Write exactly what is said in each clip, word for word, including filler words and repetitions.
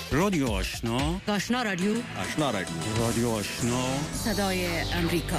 رادیو آشنا، آشنا رادیو، آشنا رادیو، رادیو آشنا، صدای امریکا.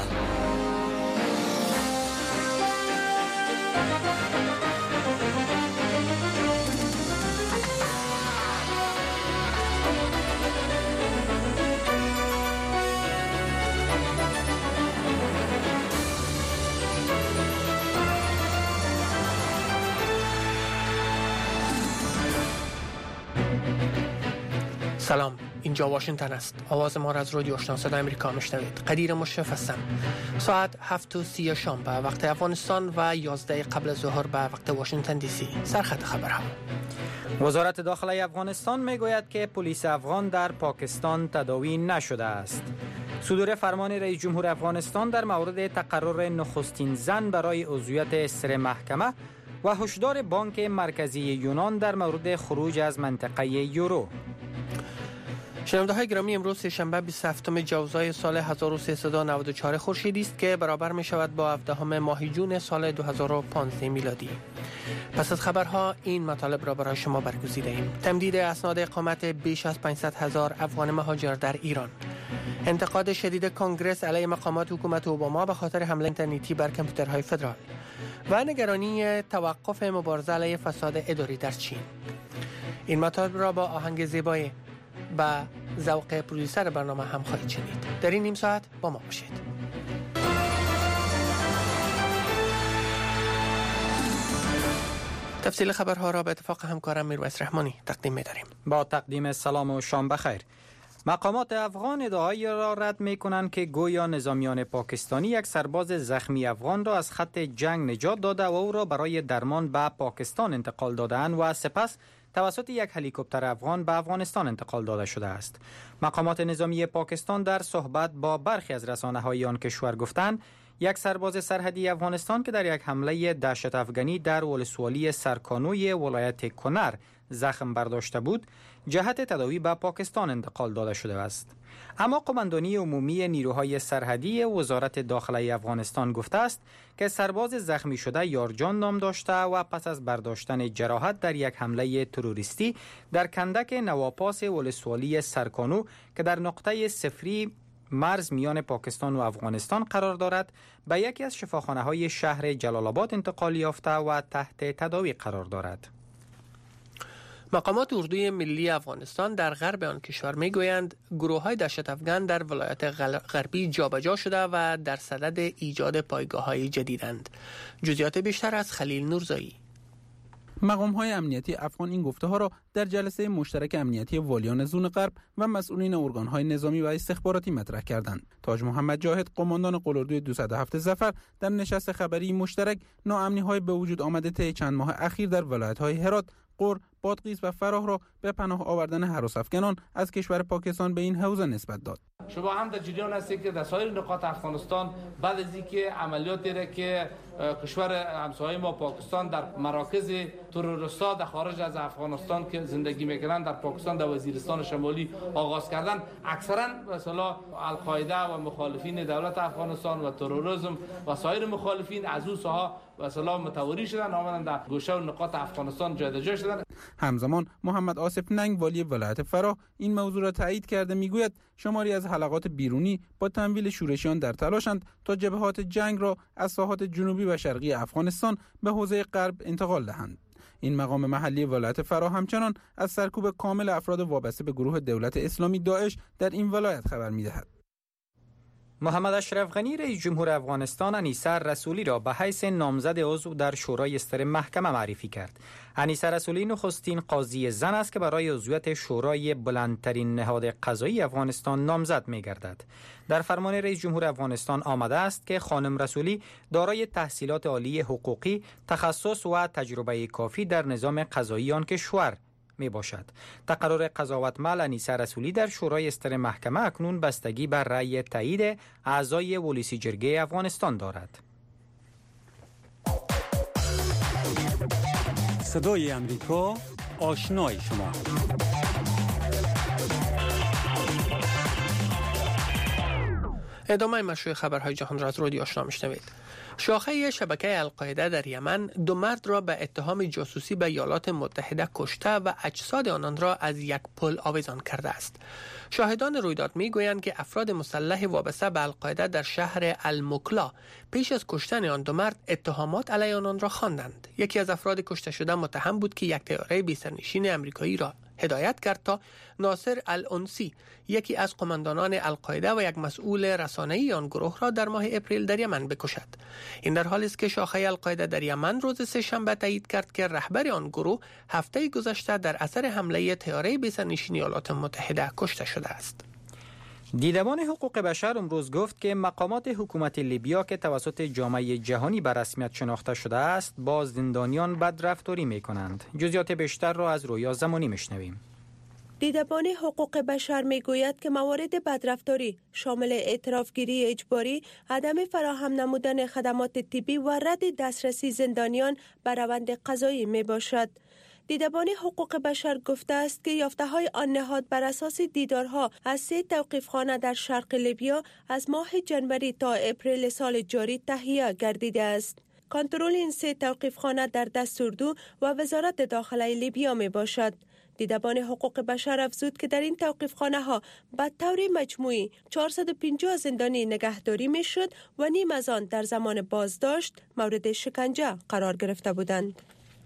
سلام، اینجا واشنگتن است. آواز ما را از رادیو آشنا صدای امریکا میشنوید. قدیر مشرف هستم. ساعت هفت و سی شام به وقت افغانستان و یازده قبل از ظهر به وقت واشنگتن دی سی. سرخط خبرها. وزارت داخلی افغانستان میگوید که پلیس افغان در پاکستان تداوی نشده است. صدور فرمان رئیس جمهور افغانستان در مورد تقرر نخستین زن برای عضویت سر محکمه و هشدار بانک مرکزی یونان در مورد خروج از منطقه یورو. شنونده های گرامی، امروز شنبه بیست و هفتم جوزای سال هزار و سیصد و نود و چهار خورشیدی است که برابر می شود با هفدهم ماه جون سال دو هزار و پانزده میلادی. پس از خبرها این مطالب را برای شما برگزیده ایم. تمدید اسناد اقامت بیش از پانصد هزار افغان مهاجر در ایران. انتقاد شدید کنگره علیه مقامات حکومت اوباما به خاطر حمله اینترنتی بر کامپیوترهای فدرال و نگرانی توقف مبارزه علیه فساد اداری در چین. این مطالب را با آهنگ زیبای با ذوق پرودوسر برنامه هم خواهید شنید. در این نیم ساعت با ما باشید. تفصیل خبرها را به اتفاق همکارم میرویس رحمانی تقدیم می‌داریم. با تقدیم سلام و شام بخیر. مقامات افغان ادعایی را رد می‌کنند که گویا نظامیان پاکستانی یک سرباز زخمی افغان را از خط جنگ نجات داده و او را برای درمان به پاکستان انتقال داده‌اند و سپس توسط یک هلیکوپتر افغان به افغانستان انتقال داده شده است. مقامات نظامی پاکستان در صحبت با برخی از رسانه‌های آن کشور گفتند یک سرباز سرحدی افغانستان که در یک حمله دهشت افغانی در ولسوالی سرکانوی ولایت کنر زخم برداشته بود، جهت تداوی به پاکستان انتقال داده شده است. اما قماندانی عمومی نیروهای سرحدی وزارت داخلی افغانستان گفته است که سرباز زخمی شده یارجان نام داشته و پس از برداشتن جراحت در یک حمله تروریستی در کندک نواپاس ولسوالی سرکانو که در نقطه صفری مرز میان پاکستان و افغانستان قرار دارد، به یکی از شفاخانه‌های شهر جلال آباد انتقال یافته و تحت تداوی قرار دارد. مقامات اردوی ملی افغانستان در غرب آن کشور میگویند گروه‌های دهشت افغان در ولایت غربی جابجا شده و در صدد ایجاد پایگاه‌های جدیدند. جزئیات بیشتر از خلیل نورزایی. مقام‌های امنیتی افغان این گفته‌ها را در جلسه مشترک امنیتی والیان زون غرب و مسئولین ارگان‌های نظامی و استخباراتی مطرح کردند. تاج محمد جاهد، قماندان قلاردوی دویست و هفت ظفر، در نشست خبری مشترک ناامنی‌های به وجود آمده طی چند ماه اخیر در ولایت‌های هرات، قور، بادغیس و فراه را به پناه آوردن هراس افغانان از کشور پاکستان به این حوزه نسبت داد. شما هم در جریان هستید که در سایر نقاط افغانستان بعد از اینکه عملیاتی را که کشور همسایه ما پاکستان در مراکز تروریستا در خارج از افغانستان که زندگی میکنند در پاکستان در وزیرستان شمالی آغاز کردن، اکثرا مثلا القاعده و مخالفین دولت افغانستان و تروریسم و سایر مخالفین از اون ساحه مثلا متواری شدن، آمدن در گوشه و نقاط افغانستان جابجا شدن. همزمان محمد آصف ننگ، والی ولایت فراه، این موضوع را تایید کرده. میگوید شماری از حلقات بیرونی با تمویل شورشیان در تلاشند تا جبهات جنگ را از ساحات جنوبی و شرقی افغانستان به حوزه غرب انتقال دهند. این مقام محلی ولایت فراه همچنان از سرکوب کامل افراد وابسته به گروه دولت اسلامی داعش در این ولایت خبر می‌دهد. محمد اشرف غنی رئیس جمهور افغانستان انیسه رسولی را به حیث نامزد عضو در شورای استر محکمه معرفی کرد. انیسه رسولی نخستین قاضی زن است که برای عضویت شورای بلندترین نهاد قضایی افغانستان نامزد می‌گردد. در فرمان رئیس جمهور افغانستان آمده است که خانم رسولی دارای تحصیلات عالی حقوقی، تخصص و تجربه کافی در نظام قضایی آن کشور می باشد. تقرر قضاوت مال انیسه رسولی در شورای استر محکمه اکنون بستگی بر رأی تایید اعضای ولسی جرگه افغانستان دارد. صدای امریکا، آشنای شما. ادامه مشروع خبرهای جهان را از رادیو آشنا میشنوید. شاخه شبکه القاعده در یمن دو مرد را به اتهام جاسوسی به ایالات متحده کشته و اجساد آنان را از یک پل آویزان کرده است. شاهدان رویداد میگویند که افراد مسلح وابسته به القاعده در شهر المکلا پیش از کشتن آن دو مرد اتهامات علیه آنان را خواندند. یکی از افراد کشته شده متهم بود که یک طیاره بی‌سرنشین آمریکایی را هدایت کرد تا ناصر الانسی، یکی از قماندانان القاعده و یک مسئول رسانه‌ای آن گروه را در ماه اپریل در یمن بکشد. این در حالی است که شاخه القاعده در یمن روز سه‌شنبه تایید کرد که رهبر آن گروه هفته گذشته در اثر حمله طیاره بی‌سرنشین ایالات متحده کشته شده است. دیدبان حقوق بشر امروز گفت که مقامات حکومت لیبیا که توسط جامعه جهانی به رسمیت شناخته شده است با زندانیان بدرفتاری می کنند. جزئیات بیشتر را از رویا زمانی میشنویم. دیدبان حقوق بشر می گوید که موارد بدرفتاری شامل اعترافگیری اجباری، عدم فراهم نمودن خدمات طبی و رد دسترسی زندانیان به روند قضایی می باشد. دیدبان حقوق بشر گفته است که یافته‌های آن نهاد بر اساس دیدارها از سه توقیفخانه در شرق لیبیا از ماه جنوری تا اپریل سال جاری تهیه گردیده است. کنترل این سه توقیفخانه در دست اردو و وزارت داخله لیبیا می باشد. دیدبان حقوق بشر افزود که در این توقیفخانه ها به طور مجموعی چهارصد و پنجاه زندانی نگهداری می شد و نیم از آن در زمان بازداشت مورد شکنجه قرار گرفته بودند.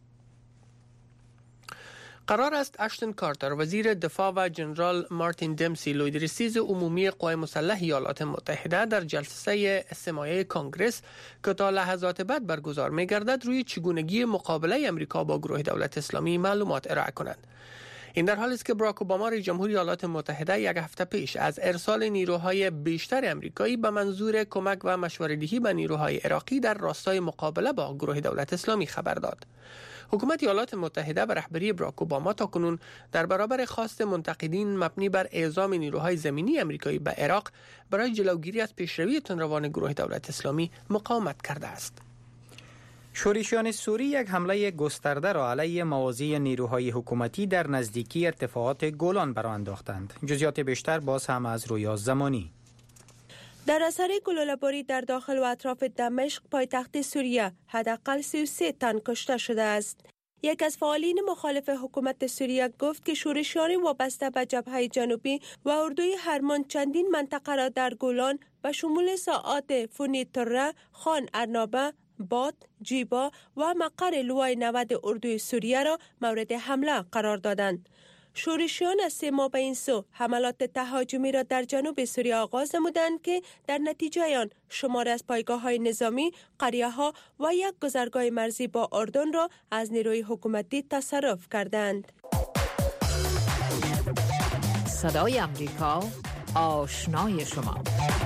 قرار است اشتن کارتر وزیر دفاع و جنرال مارتین دمسی لویدرسیز عمومی قوای مسلح ایالات متحده در جلسه استماعی کنگرس که تا لحظات بعد برگزار می گردد روی چگونگی مقابله امریکا با گروه دولت اسلامی معلومات ارائه کنند. این در حالی است که باراک اوباما رئیس جمهور ایالات متحده یک هفته پیش از ارسال نیروهای بیشتر امریکایی به منظور کمک و مشوره‌دهی به نیروهای عراقی در راستای مقابله با گروه دولت اسلامی خبر داد. حکومت ایالات متحده و رهبری باراک اوباما تاکنون در برابر خواست منتقدین مبنی بر اعزام نیروهای زمینی امریکایی به عراق برای جلوگیری از پیشروی تندروان گروه دولت اسلامی مقاومت کرده است. شورشیان سوری یک حمله گسترده را علیه مواضع نیروهای حکومتی در نزدیکی ارتفاعات گولان برآ انداختند. جزئیات بیشتر باز هم از رویا زمانی. در اثر گلوله‌باری در داخل و اطراف دمشق پایتخت سوریه حداقل سی و سه تن کشته شده است. یک از فعالین مخالف حکومت سوریه گفت که شورشیان وابسته به جبهه جنوبی و اردوی هرمان چندین منطقه را در گولان به شمول ساعات فونیتره، خان ارنابه، باد، جیبا و مقر لوای نود اردوی سوریه را مورد حمله قرار دادند. شورشیان از سه ماه به این سو حملات تهاجمی را در جنوب سوریه آغاز نمودند که در نتیجه آن شمار از پایگاه‌های نظامی، قریه‌ها و یک گذرگاه مرزی با اردن را از نیروی حکومتی تصرف کردند. صدای امریکا، آشنای شما.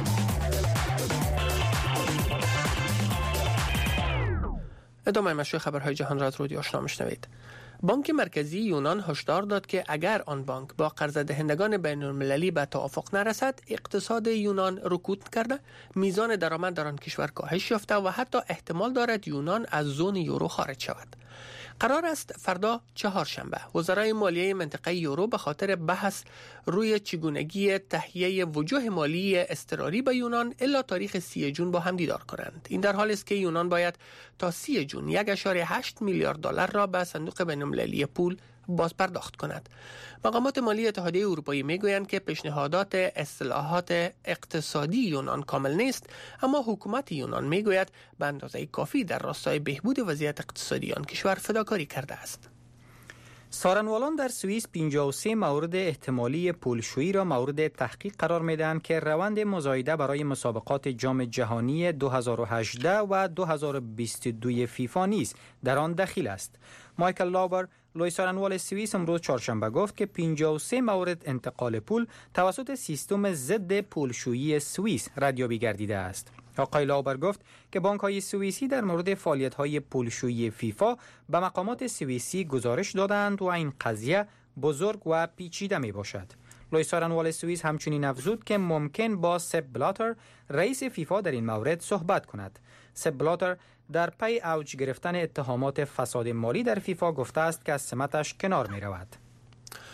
ادامه مشروع خبرهای جهان را از رادیو آشنا میشنوید. بانک مرکزی یونان هشدار داد که اگر آن بانک با قرض دهندگان بین المللی به توافق نرسد، اقتصاد یونان رکود کرده، میزان درآمد در آن کشور کاهش یافته و حتی احتمال دارد یونان از زون یورو خارج شود. قرار است فردا چهارشنبه وزرای مالیه منطقه یورو به خاطر بحث روی چگونگی تهیه وجوه مالی اضطراری به یونان الا تاریخ سی جون با هم دیدار کنند. این در حالی است که یونان باید تا سی جون یک ممیز هشت میلیارد دلار را به صندوق بین‌المللی پول باز پرداخت کند. مقامات مالی اتحادیه اروپایی میگویند که پیشنهادات اصلاحات اقتصادی یونان کامل نیست، اما حکومت یونان میگوید به اندازه کافی در راستای بهبود وضعیت اقتصادی آن کشور فداکاری کرده است. سارنوالان در سوئیس پنجاه و سه مورد احتمالی پولشویی را مورد تحقیق قرار میدهند که روند مزایده برای مسابقات جام جهانی دو هزار و هجده و دو هزار و بیست و دو فیفا نیز در آن دخیل است. مایکل لاوبر، لوی سارنوال سوئیس امروز چهارشنبه گفت که پنجاه و سه مورد انتقال پول توسط سیستم ضد پولشویی سوئیس ردیابی گردیده است. آقای لاوبر گفت که بانک‌های سوئیسی در مورد فعالیت‌های پولشویی فیفا به مقامات سوئیسی گزارش دادند و این قضیه بزرگ و پیچیده میباشد. لوی سارنوال سوئیس همچنین افزود که ممکن با سپ بلاتر رئیس فیفا در این مورد صحبت کند. سپ بلاتر در پی اوج گرفتن اتهامات فساد مالی در فیفا گفته است که از سمتش کنار می رود.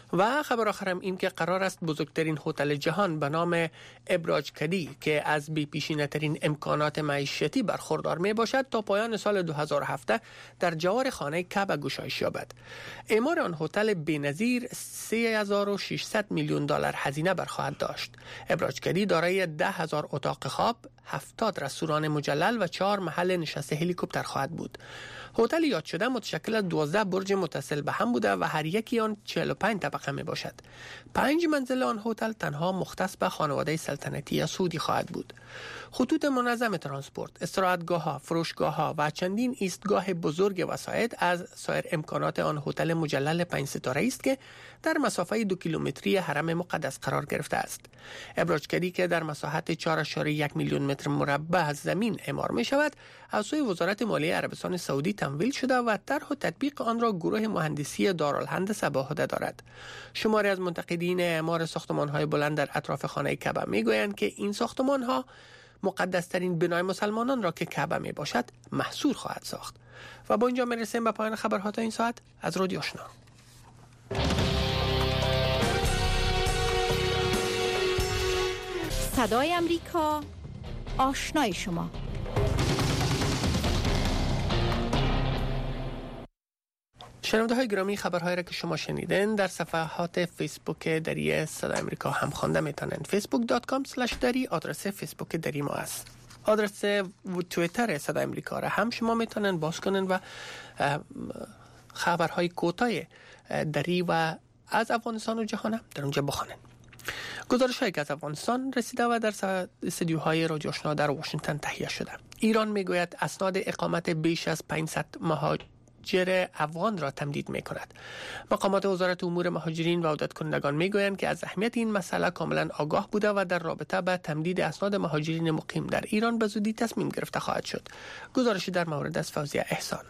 و خبر آخرم این که قرار است بزرگترین هتل جهان به نام ابراج کدی که از بی‌پیشینه ترین امکانات معیشتی برخوردار می باشد تا پایان سال دو هزار و هفده در جوار خانه کعبه گشایش یابد. اعمار آن هتل بی‌نظیر سه هزار و ششصد میلیون دلار هزینه برخواهد داشت. ابراج کدی دارای ده هزار اتاق خواب، هفتاد رستوران مجلل و چهار محل نشست هلیکوپتر خواهد بود. هتل یاد شده متشکل از دوازده برج متصل به هم بوده و هر یکی آن چهل و پنج طبقه می باشد. پنج منزل آن هتل تنها مختص به خانواده سلطنتی سعودی خواهد بود. خطوط منظم ترانسپورت، استراحتگاه ها، فروشگاه ها و چندین ایستگاه بزرگ وسایط از سایر امکانات آن هتل مجلل پنج ستاره است که در مسافه دو کیلومتری حرم مقدس قرار گرفته است. ابراج کدی که در مساحت چهار ممیز یک میلیون متر مربع از زمین اعمار می شود، از سوی وزارت مالیه عربستان سعودی تمویل شده و طرح و تطبیق آن را گروه مهندسی دارالهندسه به عهده دارد. شماری از منتقدین اعمار ساختمان‌های بلند در اطراف خانه کعبه می‌گویند که این ساختمان‌ها مقدس‌ترین بنای مسلمانان را که کعبه می باشد محصور خواهد ساخت. و با اینجا می‌رسیم به پایان خبرها تا این ساعت از رادیو آشنا. صدای امریکا، آشنای شما. شنونده های گرامی، خبرهایی را که شما شنیدین در صفحات فیسبوک دری صدای امریکا هم خوانده میتونن. فیسبوک دات کام اسلش دری آدرس فیسبوک دری ما است. آدرس توییتر صدای امریکا را هم شما میتونن باز کنن و خبرهای کوتاه دری و از افغانستان و جهان هم در اونجا بخونن. گزارش هایی که از افغانستان رسیده و در استودیوهای رادیو آشنا در واشنگتن تهیه شده. ایران میگوید اسناد اقامت بیش از پانصد مهاجر افغان را تمدید می کند. مقامات وزارت امور مهاجرین و عودت کنندگان می گویند که از اهمیت این مسئله کاملا آگاه بوده و در رابطه با تمدید اسناد مهاجرین مقیم در ایران به زودی تصمیم گرفته خواهد شد. گزارشی در مورد از فوزیه احسان.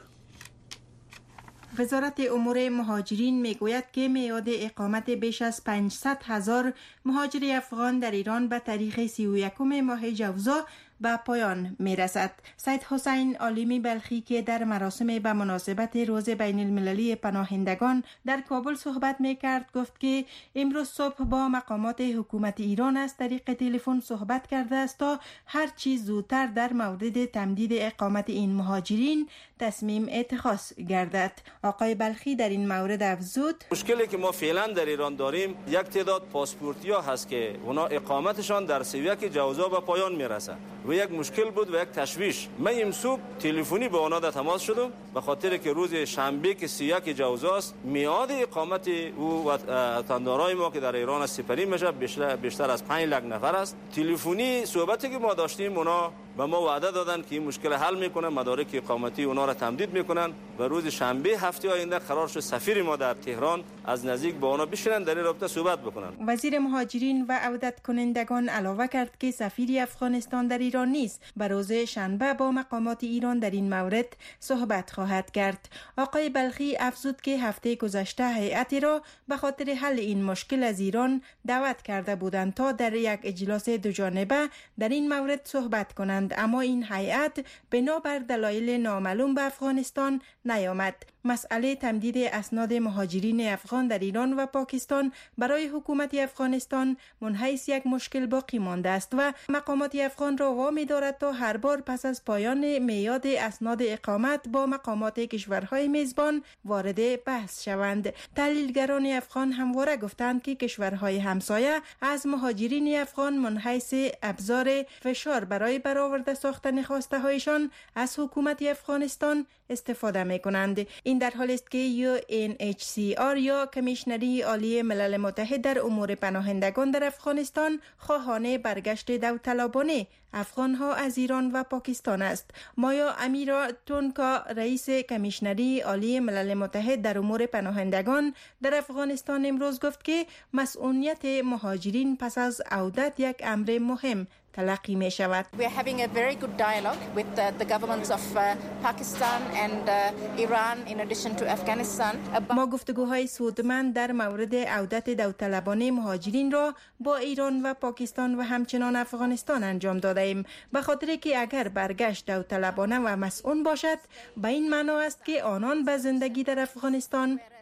وزارت امور مهاجرین میگوید که میعاد اقامت بیش از پانصد هزار مهاجر افغان در ایران به تاریخ سی و یکم ماه جوزا به پایان می رسد. سید حسین عالمی بلخی که در مراسم به مناسبت روز بین المللی پناهندگان در کابل صحبت می کرد گفت که امروز صبح با مقامات حکومت ایران از طریق تلفن صحبت کرده است تا هر چیز زودتر در مورد تمدید اقامت این مهاجرین تصمیم اتخاذ گردد. آقای بلخی در این مورد افزود: مشکلی که ما فعلا در ایران داریم یک تعداد پاسپورتی ها هست که اونا اقامتشان در سی و یک جوزا به پایان می رسد و یک مشکل بود و یک تشویش. من امروز تلفنی با اونا در تماس شدم به خاطر که روز شنبه که سی و یک جوزا است میعاد اقامت او وطندارای ما که در ایران سپری میشه بیشتر, بیشتر از پنج لک نفر است. تلفنی صحبتی که ما داشتیم اونا به ما وعده دادن که این مشکل حل میکنن، مدارک اقامتی اونا را تمدید میکنن و روز شنبه هفته آینده قرار شد سفیر ما در تهران از نزدیک با اونا بشینن در این رابطه صحبت بکنن. وزیر مهاجرین و عودت کنندگان علاوه کرد که سفیر افغانستان در ایران نیست. به روز شنبه با مقامات ایران در این مورد صحبت خواهد کرد. آقای بلخی افزود که هفته گذشته هیئتی را به خاطر حل این مشکل از ایران دعوت کرده بودند تا در یک اجلاس دو جانبه در این مورد صحبت کنند، اما این هیئت بنابر دلایل نامعلوم به افغانستان نیامد. مسئله تمدید اسناد مهاجرین افغان در ایران و پاکستان برای حکومت افغانستان منحیث یک مشکل باقی مانده است و مقامات افغان را وامی دارد تا هر بار پس از پایان میعاد اسناد اقامت با مقامات کشورهای میزبان وارد بحث شوند. تحلیلگران افغان همواره گفتند که کشورهای همسایه از مهاجرین افغان منحیث ابزار فشار برای برآورده ساختن خواسته هایشان از حکومت افغانستان استفاده می کنند. این در حالی است که یو ان اچ سی آر یا کمیشنری عالی ملل متحد در امور پناهندگان در افغانستان خواهان برگشت داوطلبانه افغان ها از ایران و پاکستان است. مایا امیرا تونکا رئیس کمیشنری عالی ملل متحد در امور پناهندگان در افغانستان امروز گفت که مسئولیت مهاجرین پس از عودت یک امر مهم تلقی می شود. We are having a very good dialogue with the, the governments of uh, Pakistan and uh, Iran in addition to Afghanistan. ما گفتگوهای سودمند در مورد عودت داوطلبانه مهاجرین را با ایران و پاکستان و همچنان افغانستان انجام داده ایم، به خاطر که اگر برگشت داوطلبانه و مسئول باشد به این معنا است که آنان به زندگی در افغانستان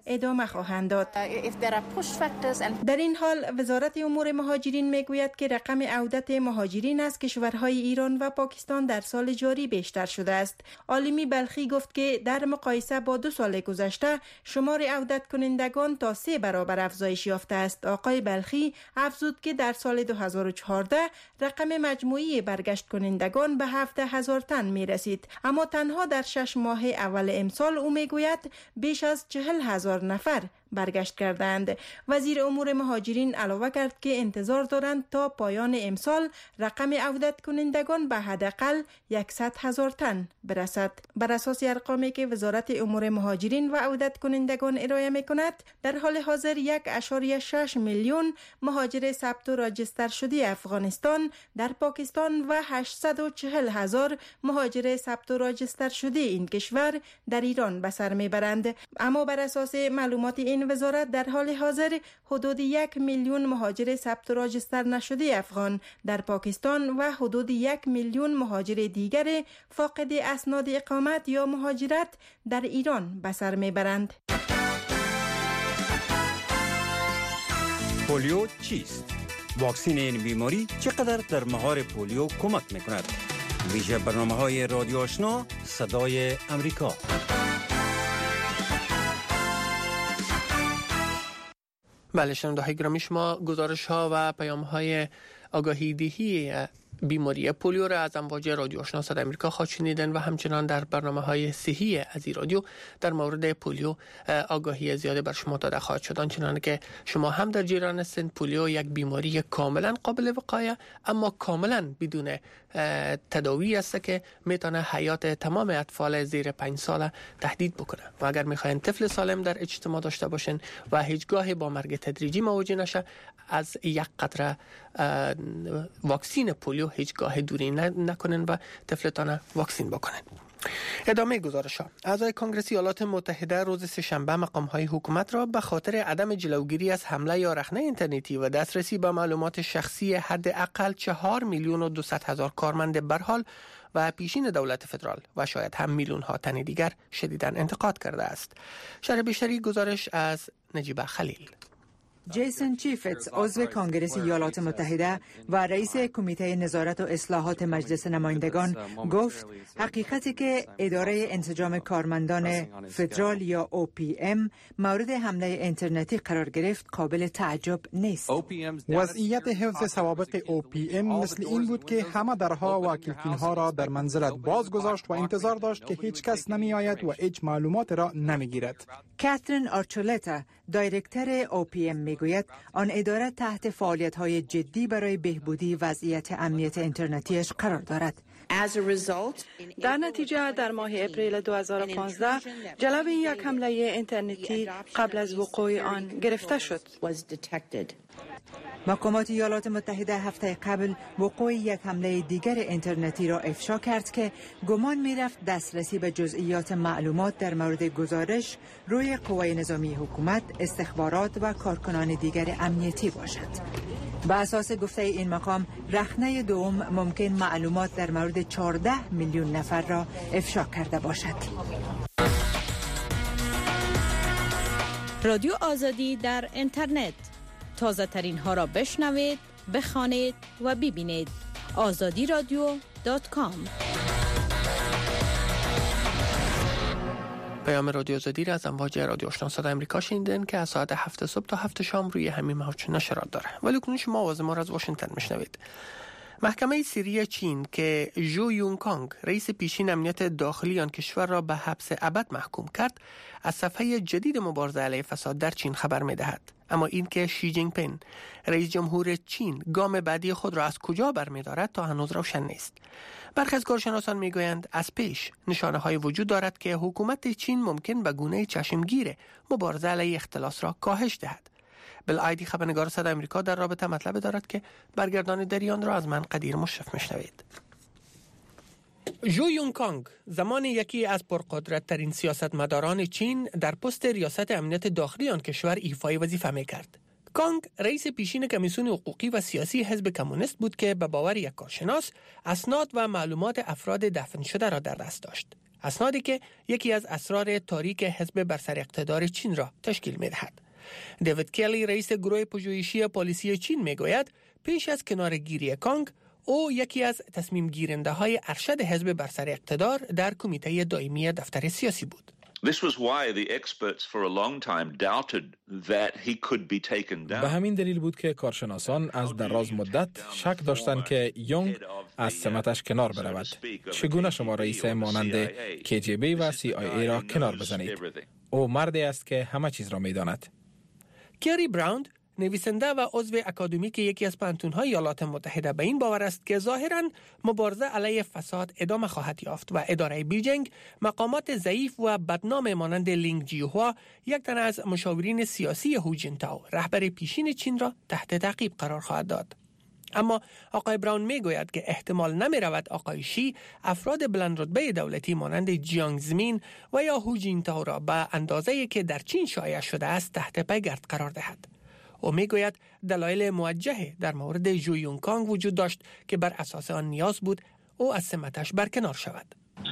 ادامه خواهند داد. در این حال وزارت امور مهاجرین میگوید که رقم عودت مهاجرین از کشورهای ایران و پاکستان در سال جاری بیشتر شده است. عالمی بلخی گفت که در مقایسه با دو سال گذشته شمار عودت کنندگان تا سه برابر افزایش یافته است. آقای بلخی افزود که در سال دو هزار و چهارده رقم مجموعی برگشت کنندگان به هفده هزار تن می رسید، اما تنها در شش ماه اول امسال او میگوید بیش از چهل هزار نفر برگشت کردند. وزیر امور مهاجرین علاوه کرد که انتظار دارند تا پایان امسال رقم عودت کنندگان به حداقل صد هزار تن برسد. بر اساس ارقامی که وزارت امور مهاجرین و عودت کنندگان ارائه می‌کند، در حال حاضر یک ممیز شش میلیون مهاجر ثبت و راجستر شده افغانستان در پاکستان و هشتصد و چهل هزار مهاجر ثبت و راجستر شده این کشور در ایران به سر میبرند. اما بر اساس معلومات این وزارت در حال حاضر حدود یک میلیون مهاجر ثبت و راجستر نشده افغان در پاکستان و حدود یک میلیون مهاجر دیگر فاقد اسناد اقامت یا مهاجرت در ایران به سر میبرند. پولیو چیست؟ واکسین این بیماری چقدر در مهار پولیو کمک میکند؟ ویژه برنامه‌های رادیو آشنا صدای امریکا. بله شنونده های گرامی، شما گزارش ها و پیام های آگاهی دهی بیماری پولیو را از امواج رادیو آشنا صدای امریکا خواهید شنیدن و همچنان در برنامه های صحی از این رادیو در مورد پولیو آگاهی زیاده بر شما داده خواهد شد. آنچنان که شما هم در جریان هستید، پولیو یک بیماری کاملا قابل وقایه اما کاملا بدون تداوی است که میتونه حیات تمام اطفال زیر پنج ساله تهدید بکنه و اگر میخواین طفل سالم در اجتماع داشته باشین و هیچگاه با مرگ تدریجی مواجه نشه، از یک قطره واکسین پولیو هیچگاه دوری نکنن و طفلتان واکسین بکنن. ادامه گزارش ها. اعضای کنگره ایالات متحده روز سه‌شنبه مقام های حکومت را به خاطر عدم جلوگیری از حمله یا رخنه اینترنتی و دسترسی به معلومات شخصی حداقل چهار میلیون و دویست هزار کارمند برحال و پیشین دولت فدرال و شاید هم میلیون ها تن دیگر شدیداً انتقاد کرده است. شرح بیشتری گزارش از نجیبه خلیل. جیسون چیفتس، عضو کنگره ایالات متحده و رئیس کمیته نظارت و اصلاحات مجلس نمایندگان، گفت حقیقتی که اداره انسجام کارمندان فدرال یا او پی ام مورد حمله اینترنتی قرار گرفت قابل تعجب نیست. وضعیت حفظ سوابق او پی ام مثل این بود که همه درها و کلکینها را در منزلت باز گذاشت و انتظار داشت که هیچ کس نمی آید و هیچ معلومات را نمی گیرد. کاترین آرچولتا، دایرکتر او پی ام، میگوید آن اداره تحت فعالیت‌های جدی برای بهبودی وضعیت امنیت اینترنتیش قرار دارد. در نتیجه در ماه اپریل دو هزار و پانزده جلب یک حمله اینترنتی قبل از وقوع آن گرفته شد. مقامات ایالات متحده هفته قبل وقوع یک حمله دیگر اینترنتی را افشا کرد که گمان می‌رفت دسترسی به جزئیات معلومات در مورد گزارش روی قوای نظامی حکومت، استخبارات و کارکنان دیگر امنیتی باشد. به اساس گفته این مقام، رخنه دوم ممکن معلومات در مورد چهارده میلیون نفر را افشا کرده باشد. رادیو آزادی در اینترنت، تازه ترین ها را بشنوید، بخوانید و ببینید. آزادی رادیو دات کام. پیام رادیو آزادی را از امواج رادیو آشنا صدای امریکا شنیدین که از ساعت هفت صبح تا هفت شام روی همین موج نشرات داره. ولی کنون شما آواز ما را از واشنگتن میشنوید. محکمه سری چین که ژو یون کانگ، رئیس پیشین امنیت داخلی آن کشور را به حبس ابد محکوم کرد، از صفحه جدید مبارزه علیه فساد در چین خبر می‌دهد. اما این که شی جین پینگ، رئیس جمهور چین، گام بعدی خود را از کجا برمی‌دارد تا هنوز روشن نیست. برخی از کارشناسان می‌گویند از پیش نشانه‌های وجود دارد که حکومت چین ممکن به گونه چشمگیر مبارزه علیه اختلاس را کاهش دهد. بالعادی خبرنگار صدای امریکا در رابطه مطلب دارد که برگردان دریان را از من قدیر مشرف میشنوید. ژو یون کانگ زمان یکی از پرقدرت ترین سیاستمداران چین در پست ریاست امنیت داخلی آن کشور ایفای وظیفه میکرد. کانگ رئیس پیشین کمیسیون حقوقی و سیاسی حزب کمونیست بود که به باور یک کارشناس اسناد و معلومات افراد دفن شده را در دست داشت. اسنادی که یکی از اسرار تاریک حزب بر سر اقتدار چین را تشکیل می‌دهد. دیوید کلی رئیس گروه پژوهشی پلیسی چین میگوید پیش از کنارگیری کانگ او یکی از تصمیم گیرنده های ارشد حزب بر سر اقتدار در کمیته دائمی دفتر سیاسی بود. This was why the experts for a long time doubted that he could be taken down. به همین دلیل بود که کارشناسان از دراز مدت شک داشتند که یونگ از سمتش کنار برود. چگونه شما رئیس مانند کی جی بی و سی آی ای را کنار بزنید؟ او مردی است که همه چیز را می‌داند. کری براون، نویسنده و عضو اکادمیک یکی از پانتون‌های ایالات متحده، به این باور است که ظاهراً مبارزه علیه فساد ادامه خواهد یافت و اداره بیجینگ مقامات ضعیف و بدنام مانند لینگ جیهوا، یک تن از مشاورین سیاسی هو جینتائو، رهبر پیشین چین را تحت تعقیب قرار خواهد داد. اما آقای براون میگوید که احتمال نمی رود آقای شی افراد بلند رتبه دولتی مانند جیانگ زمین و یا هو جینتائو را به اندازه‌ای که در چین شایع شده است تحت پیگرد قرار دهد. او میگوید دلایل موجهه در مورد جو یونگ کانگ وجود داشت که بر اساس آن نیاز بود او از سمتش برکنار شود.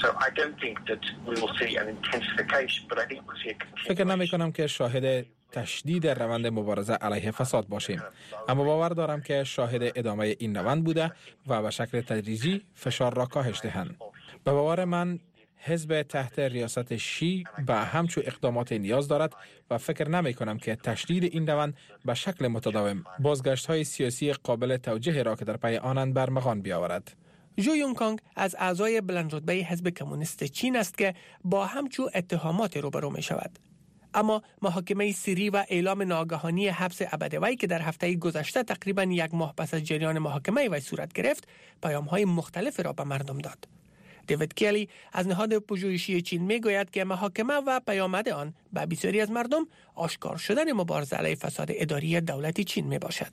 فکر نمی کنم که شاهد تشدید روند مبارزه علیه فساد باشیم، اما باور دارم که شاهد ادامه این روند بوده و به شکل تدریجی فشار را کاهش دهند. به باور من حزب تحت ریاست شی به همچون اقدامات نیاز دارد و فکر نمی کنم که تشدید این روند به شکل متداوم بازگشت های سیاسی قابل توجه را که در پی آنند برمغان بیاورد. جو یونگ کانگ از اعضای بلند رتبه حزب کمونیست چین است که با همچون اتهامات روبرو می شود. اما محاکمه سری و اعلام ناگهانی حبس ابدی وی که در هفته گذشته تقریبا یک ماه پس از جریان محاکمه وی صورت گرفت، پیام‌های مختلف را به مردم داد. دیوید کلی از نهاد پژوهشی چین میگوید که محاکمه و پیامد آن به بسیاری از مردم آشکار شدن مبارزه علیه فساد اداری دولت چین می باشد.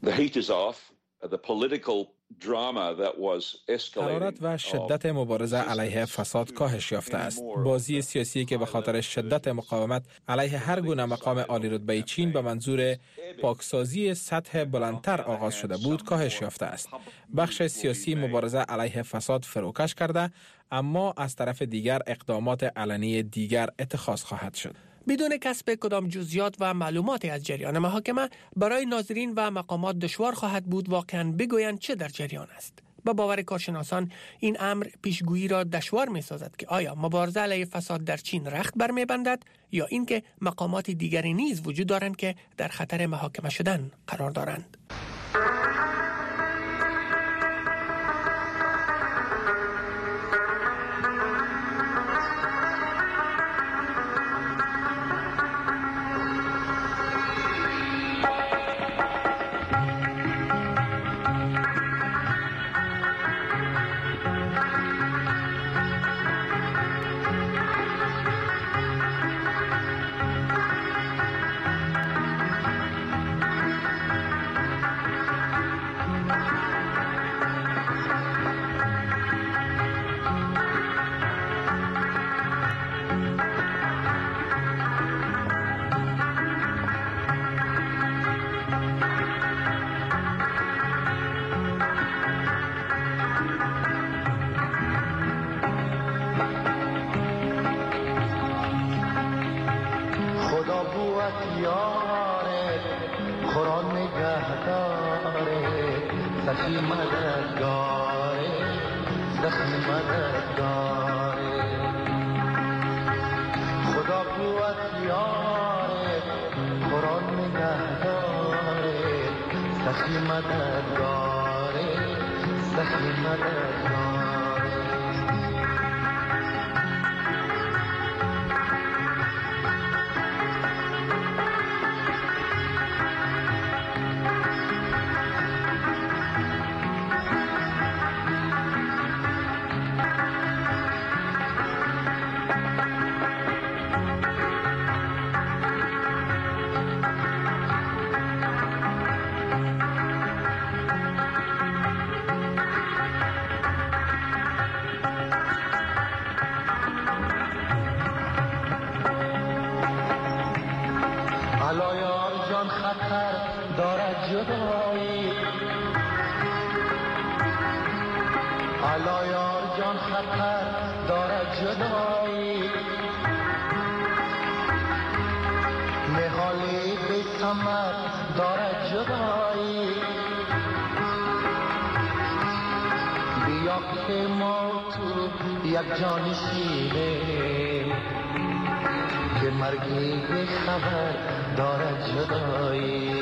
حرارت و شدت مبارزه علیه فساد کاهش یافته است. بازی سیاسی که به خاطر شدت مقاومت علیه هر گونه مقام عالی رتبه چین به منظور پاکسازی سطح بلندتر آغاز شده بود کاهش یافته است. بخش سیاسی مبارزه علیه فساد فروکش کرده، اما از طرف دیگر اقدامات علنی دیگر اتخاذ خواهد شد. بدون کسب کدام جزئیات و معلوماتی از جریان محاکمه برای ناظرین و مقامات دشوار خواهد بود واقعاً بگویند چه در جریان است. با باور کارشناسان این امر پیشگویی را دشوار می سازد که آیا مبارزه علیه فساد در چین رخت برمی‌بندد یا اینکه مقامات دیگری نیز وجود دارند که در خطر محاکمه شدن قرار دارند. جان خطر دارد جدایی، نهالی بی ثمر دارد جدایی. بیا که ما تو یک جانشینه که مرگی بی خبر دارد جدایی.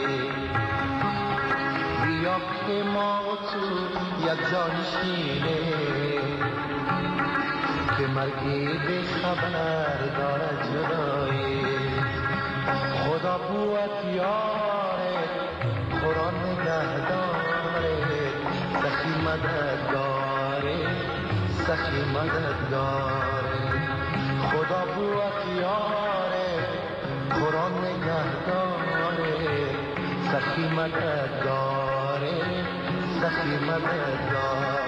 بیا که ما تو یک جانشینه که مرگی بی خبر دارد جدایی. خدا بود یاره قرآن نگهداره، سخی مددگاره سخی مددگاره. خدا بود یاره قرآن نگهداره، سخی مددگاره سخی مددگاره.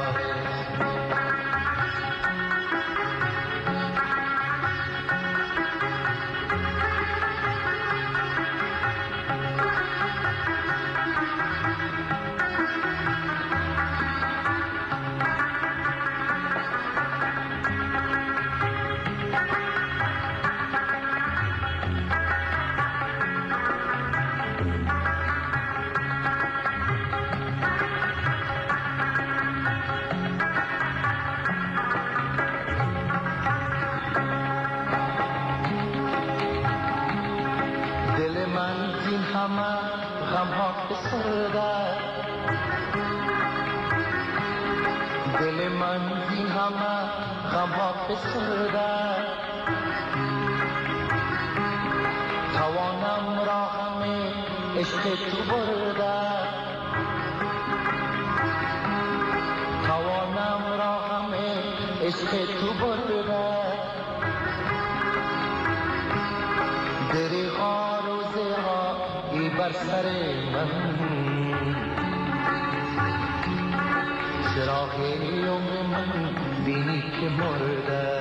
دل من این همه غم ها فسرده، توانم را همه عشق تو برده، توانم را همه عشق تو برده. دریغا روزه ها ای بر سر من، چراغ عمر من بینی که مرده.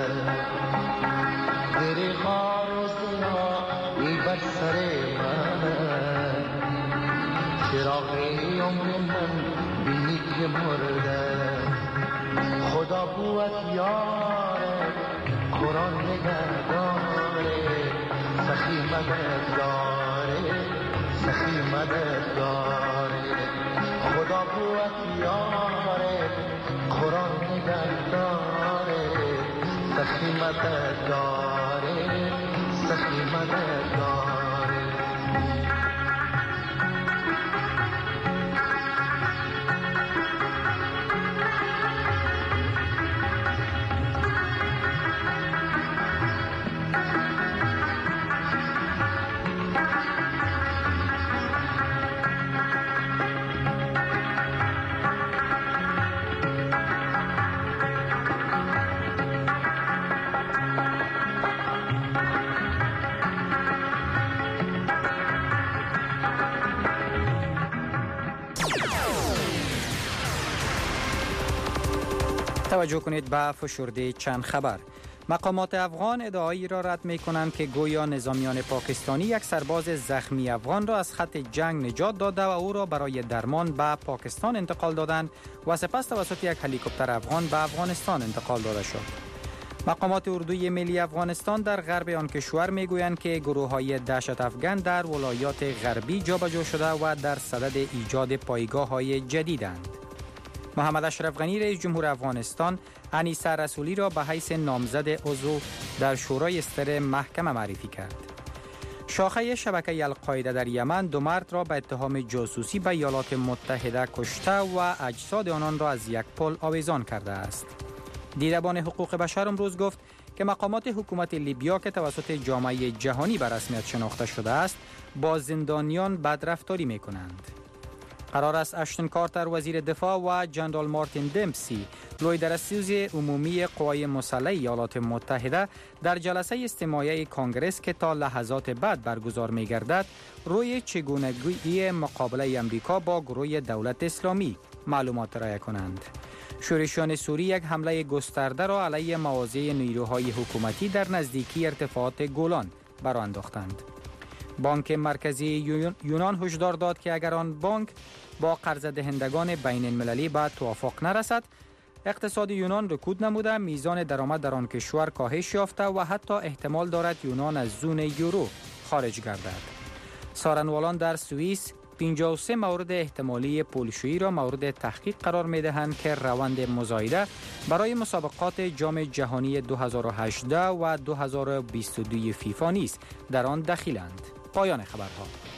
دریغا روزه ها ای بر سر من، چراغ عمر من بینی که مرده. خدا بود یاره قرآن نگهداره، سخی مددگاره سخی مددگاره. خدا بود یاره قرآن نگهداره، سخی مددگاره سخی مددگاره. توجه کنید به فشرده چند خبر. مقامات افغان ادعایی را رد می کنند که گویا نظامیان پاکستانی یک سرباز زخمی افغان را از خط جنگ نجات داده و او را برای درمان به پاکستان انتقال دادند و سپس توسط یک هلیکوپتر افغان به افغانستان انتقال داده شد. مقامات اردوی ملی افغانستان در غرب آن کشور می گویند که گروه های دهشت افغان در ولایات غربی جابجا شده و در صدد ایجاد پایگاه های جدیدند. محمد اشرف غنی رئیس جمهور افغانستان انیسه رسولی را به حیث نامزد عضو در شورای استر محکمه معرفی کرد. شاخه شبکه القاعده در یمن دو مرد را به اتهام جاسوسی به ایالات متحده کشته و اجساد آنان را از یک پل آویزان کرده است. دیدبان حقوق بشر امروز گفت که مقامات حکومت لیبیا که توسط جامعه جهانی به رسمیت شناخته شده است با زندانیان بدرفتاری می کنند. قرار است اشتون کارتر وزیر دفاع و جنرال مارتین دمپسی لویدرسوز عمومی قوای مسلح ایالات متحده در جلسه استماعی کانگرس که تا لحظات بعد برگزار می گردد روی چگونگی مقابله امریکا با گروه دولت اسلامی معلومات ارائه کنند. شورشیان سوری یک حمله گسترده را علیه مواضع نیروهای حکومتی در نزدیکی ارتفاعات گولان برآ انداختند. بانک مرکزی یونان هشدار داد که اگر آن بانک با قرض دهندگان بین المللی به توافق نرسد، اقتصاد یونان رکود نموده، میزان درآمد در آن کشور کاهش یافته و حتی احتمال دارد یونان از زون یورو خارج گردد. سارنوالان در سوئیس پنجاه و سه مورد احتمالی پولشویی را مورد تحقیق قرار می دهند که روند مزایده برای مسابقات جام جهانی دو هزار و هجده و دو هزار و بیست و دو فیفا نیز در آن دخیلند. پایان خبرها.